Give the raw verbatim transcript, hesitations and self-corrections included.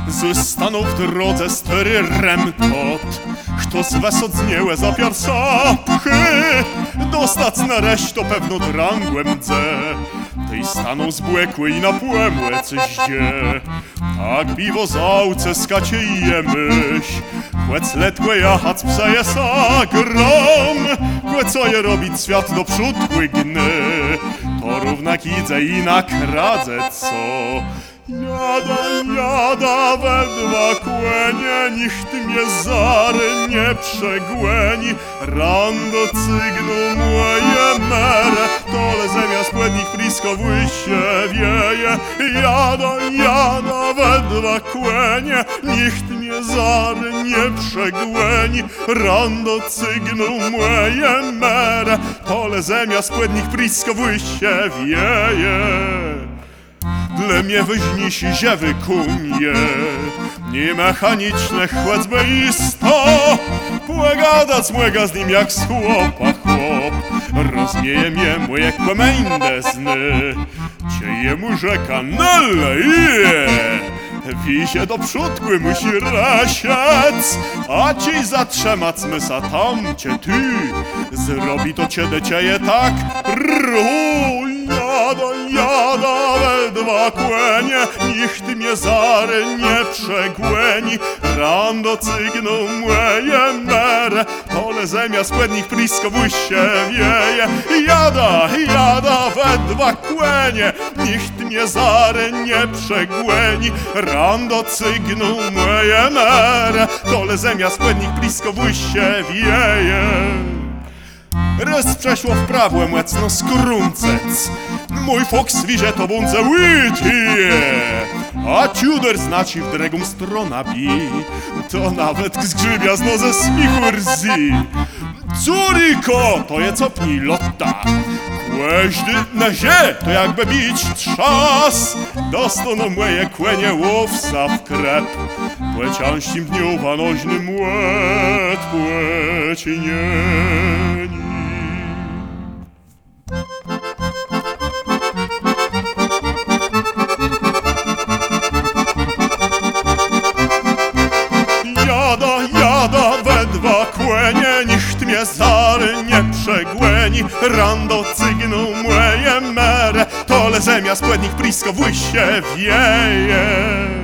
Zůstanou v drodze stary remtot, kto z was odzniełe zapiar sapchy, dostać nareść to pewno drangłem dze. Tej staną zbłekły i napłemłe coś dzie. Tak piwo załce skacie i jemyś, kłec letłe jachac psa jest agrom, kłe co je robić świat do przód gny, to równak idzie i nakradze co. Jada, jada we dwa kłenie, nicht mnie zary nie przegłeni. Rando cygnu moje mere, tole zamiast płednik frisko w łysie wieje. Jada, jada we dwa kłenie, nicht mnie zary nie przegłeni. Rando cygnu moje mere, tole zamiast płednik frisko w łysie wieje. Dla mnie wyźnisi ziewy kunie, nie mechaniczne chłecby i sto. Płegadac młega z nim jak z chłopa chłop, rozmieje mnie moje kłemęde sny. Cieje mu rzeka naleje, wisie do przódkły musi rasiec, a ci zatrzemac mysa tam cię ty, zrobi to cię decieje tak ruj. Jada, jada we dwa kłenie, nicht mnie zary nie przegłeni. Rando cygnu moje mere, tole zamiast płednik frisko w łysie wieje. Jada, jada we dwa kłenie, nicht mnie zary nie przegłeni. Rando cygnu moje mere, tole zamiast płednik frisko w łysie wieje. Raz przeszło w prawo młecno skruncec, mój foks wizie to bunce łytie, a ciuder znaci w drugą stronę bi, to nawet zgrzybia zno ze smichu rzi. Córiko, to je copni lotta, kłeźdy na zie, to jakby bić trzas. Dostaną moje kłenie łowca w krep, płeciańścim dniu wanoźnym łet płecinieni. Jada, jada we dwa kłenie, nicht mnie zary nie przegłeni. Rando cygnu moje mere, tole zamiast płednik frisko w łysie wieje.